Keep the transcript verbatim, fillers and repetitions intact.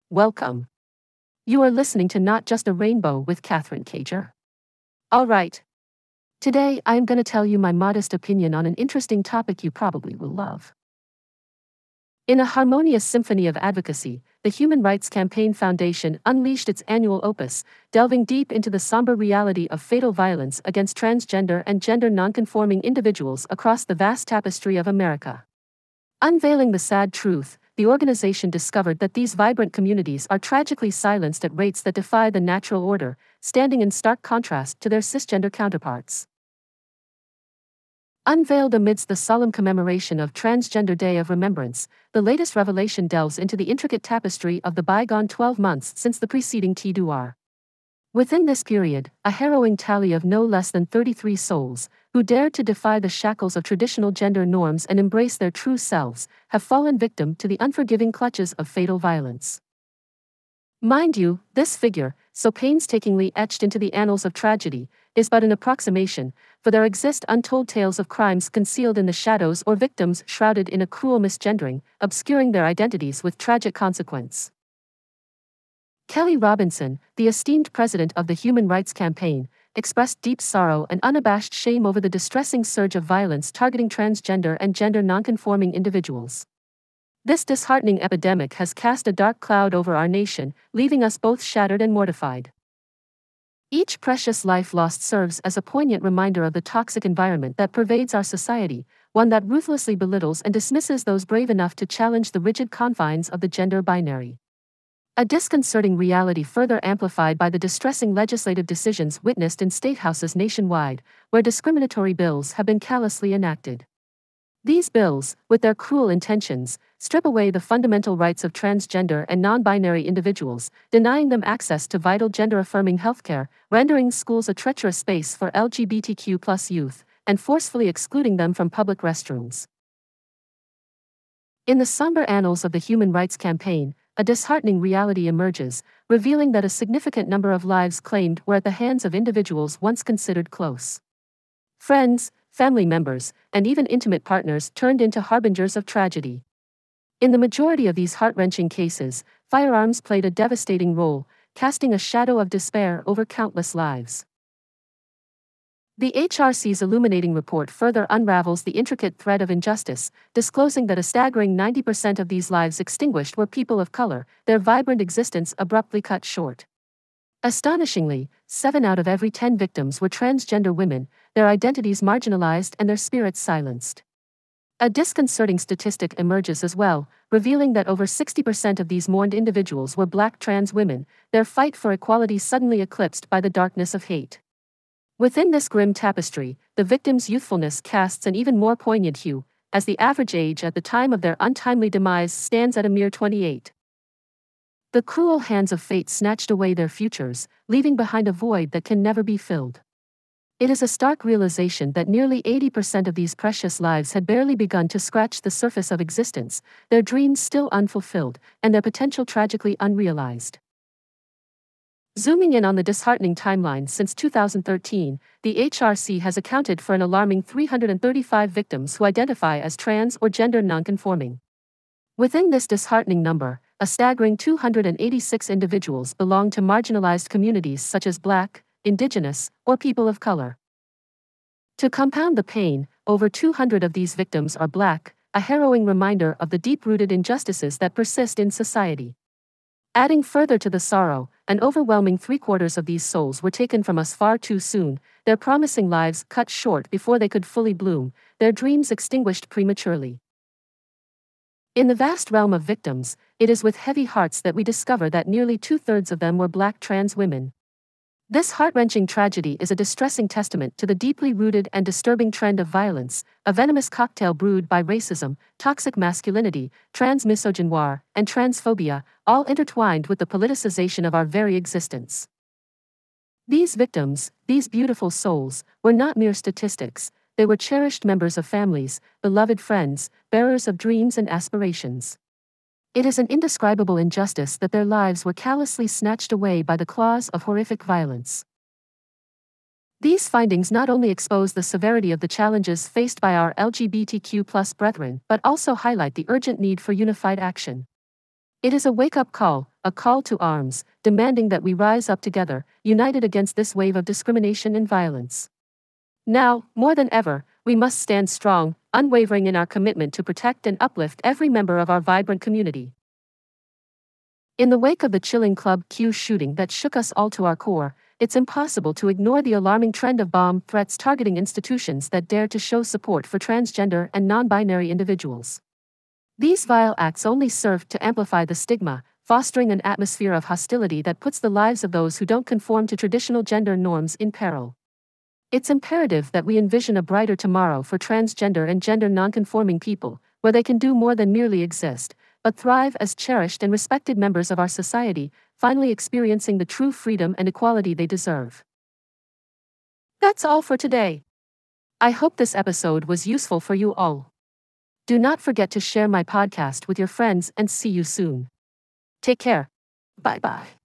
Welcome. You are listening to Not Just a Rainbow with Catherine Cager. All right. Today, I'm going to tell you my modest opinion on an interesting topic you probably will love. In a harmonious symphony of advocacy, the Human Rights Campaign Foundation unleashed its annual opus, delving deep into the somber reality of fatal violence against transgender and gender nonconforming individuals across the vast tapestry of America. Unveiling the sad truth, the organization discovered that these vibrant communities are tragically silenced at rates that defy the natural order, standing in stark contrast to their cisgender counterparts. Unveiled amidst the solemn commemoration of Transgender Day of Remembrance, the latest revelation delves into the intricate tapestry of the bygone twelve months since the preceding T-Duar. Within this period, a harrowing tally of no less than thirty-three souls, who dared to defy the shackles of traditional gender norms and embrace their true selves, have fallen victim to the unforgiving clutches of fatal violence. Mind you, this figure, so painstakingly etched into the annals of tragedy, is but an approximation, for there exist untold tales of crimes concealed in the shadows or victims shrouded in a cruel misgendering, obscuring their identities with tragic consequence. Kelly Robinson, the esteemed president of the Human Rights Campaign, expressed deep sorrow and unabashed shame over the distressing surge of violence targeting transgender and gender nonconforming individuals. This disheartening epidemic has cast a dark cloud over our nation, leaving us both shattered and mortified. Each precious life lost serves as a poignant reminder of the toxic environment that pervades our society, one that ruthlessly belittles and dismisses those brave enough to challenge the rigid confines of the gender binary. A disconcerting reality further amplified by the distressing legislative decisions witnessed in statehouses nationwide, where discriminatory bills have been callously enacted. These bills, with their cruel intentions, strip away the fundamental rights of transgender and non-binary individuals, denying them access to vital gender-affirming healthcare, rendering schools a treacherous space for L G B T Q plus youth, and forcefully excluding them from public restrooms. In the somber annals of the Human Rights Campaign, a disheartening reality emerges, revealing that a significant number of lives claimed were at the hands of individuals once considered close friends, family members, and even intimate partners turned into harbingers of tragedy. In the majority of these heart-wrenching cases, firearms played a devastating role, casting a shadow of despair over countless lives. The H R C's illuminating report further unravels the intricate thread of injustice, disclosing that a staggering ninety percent of these lives extinguished were people of color, their vibrant existence abruptly cut short. Astonishingly, seven out of every ten victims were transgender women, their identities marginalized and their spirits silenced. A disconcerting statistic emerges as well, revealing that over sixty percent of these mourned individuals were Black trans women, their fight for equality suddenly eclipsed by the darkness of hate. Within this grim tapestry, the victim's youthfulness casts an even more poignant hue, as the average age at the time of their untimely demise stands at a mere twenty-eight. The cruel hands of fate snatched away their futures, leaving behind a void that can never be filled. It is a stark realization that nearly eighty percent of these precious lives had barely begun to scratch the surface of existence, their dreams still unfulfilled, and their potential tragically unrealized. Zooming in on the disheartening timeline since two thousand thirteen, the H R C has accounted for an alarming three hundred thirty-five victims who identify as trans or gender nonconforming. Within this disheartening number, a staggering two hundred eighty-six individuals belong to marginalized communities such as Black, Indigenous, or people of color. To compound the pain, over two hundred of these victims are Black, a harrowing reminder of the deep-rooted injustices that persist in society. Adding further to the sorrow, an overwhelming three-quarters of these souls were taken from us far too soon, their promising lives cut short before they could fully bloom, their dreams extinguished prematurely. In the vast realm of victims, it is with heavy hearts that we discover that nearly two-thirds of them were Black trans women. This heart-wrenching tragedy is a distressing testament to the deeply rooted and disturbing trend of violence, a venomous cocktail brewed by racism, toxic masculinity, trans-misogynoir, and transphobia, all intertwined with the politicization of our very existence. These victims, these beautiful souls, were not mere statistics, they were cherished members of families, beloved friends, bearers of dreams and aspirations. It is an indescribable injustice that their lives were callously snatched away by the claws of horrific violence. These findings not only expose the severity of the challenges faced by our L G B T Q plus brethren, but also highlight the urgent need for unified action. It is a wake-up call, a call to arms, demanding that we rise up together, united against this wave of discrimination and violence. Now, more than ever, we must stand strong, unwavering in our commitment to protect and uplift every member of our vibrant community. In the wake of the chilling Club Q shooting that shook us all to our core, it's impossible to ignore the alarming trend of bomb threats targeting institutions that dare to show support for transgender and non-binary individuals. These vile acts only serve to amplify the stigma, fostering an atmosphere of hostility that puts the lives of those who don't conform to traditional gender norms in peril. It's imperative that we envision a brighter tomorrow for transgender and gender nonconforming people, where they can do more than merely exist, but thrive as cherished and respected members of our society, finally experiencing the true freedom and equality they deserve. That's all for today. I hope this episode was useful for you all. Do not forget to share my podcast with your friends and see you soon. Take care. Bye-bye.